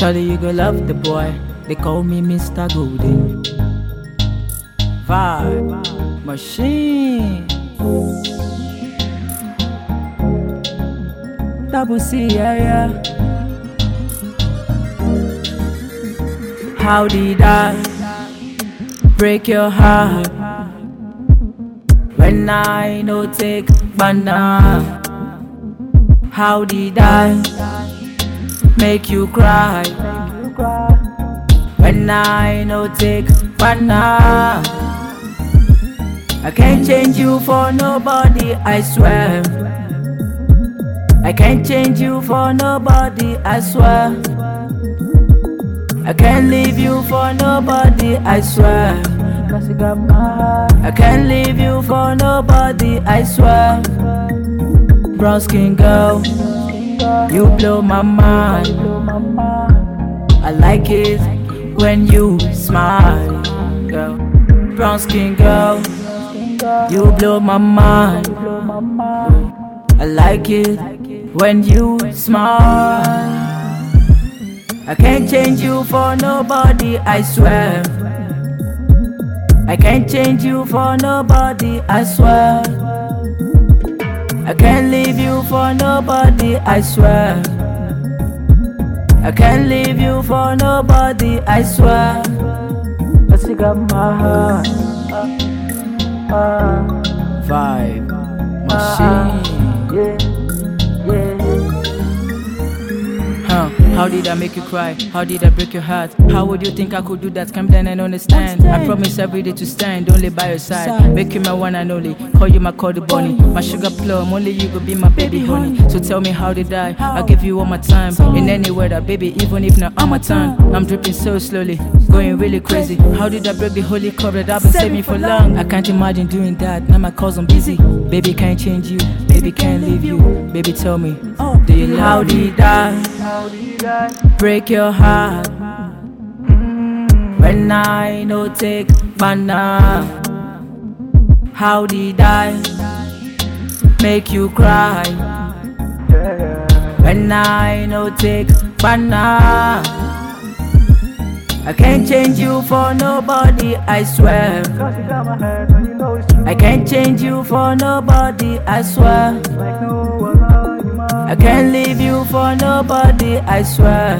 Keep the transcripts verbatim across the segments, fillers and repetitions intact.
Charlie, you go love the boy. They call me Mister Golden. Vibe machine. Double C, yeah, yeah. How did I break your heart when I no take banana? How did I make you cry when I no take banana? I can't change you for nobody, I swear. I can't change you for nobody, I swear. I can't leave you for nobody, I swear. I can't leave you for nobody, I swear. Brown skin girl, you blow my mind. I like it when you smile, girl. Brown skin girl, you blow my mind. I like it when you smile. I can't change you for nobody, I swear. I can't change you for nobody, I swear. I can't leave you for nobody, I swear. I can't leave you for nobody, I swear. Cause you got my heart. Vibe machine. Yeah, yeah. Huh. How did I make you cry? How did I break your heart? How would you think I could do that? Come down and understand. I promise every day to stand, only by your side. Make you my one and only, call you my Cody Bunny, my sugar plum, only you could be my baby honey. So tell me how did I? I'll give you all my time, in any weather, baby, even if not on my time. I'm dripping so slowly, going really crazy. How did I break the holy covenant I've been saving for long? I can't imagine doing that, now my cause I'm busy. Baby can't change you, baby can't leave you. Baby tell me, do you love how did I break your heart when I no take banana? How did I make you cry when I no take banana? I can't change you for nobody, I swear. I can't change you for nobody, I swear. I can't leave you for nobody, I swear.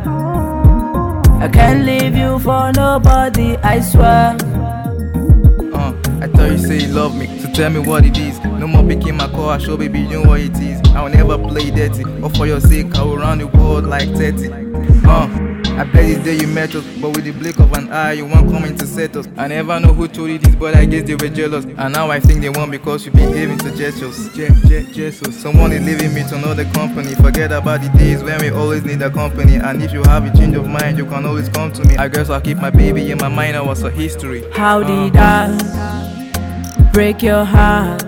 I can't leave you for nobody, I swear. Uh, I thought you say you love me, so tell me what it is. No more picking my call, I show baby you know what it is. I will never play dirty, but for your sake I will run the world like thirty. Uh, I bet this day you met us, but with the blink of an eye, you won't come in to set us. I never know who told you this, but I guess they were jealous. And now I think they won because you behaving to gestures. Je je Jesus. Someone is leaving me to another company. Forget about the days when we always need a company. And if you have a change of mind, you can always come to me. I guess I'll keep my baby in my mind, I was a history. How did I break your heart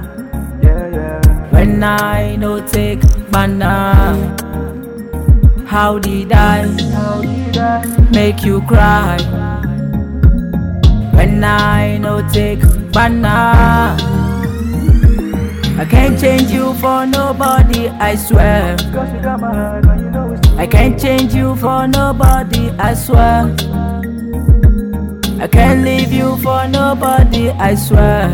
when I no take banana? How did I make you cry when I no take banana? I can't change you for nobody, I swear. I can't change you for nobody, I swear. I can't leave you for nobody, I swear.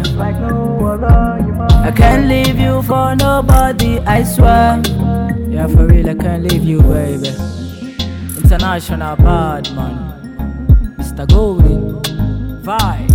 I can't leave you for nobody, I swear. Yeah, for real, I can't leave you, baby. International bad man, Mister Golden, Vibe.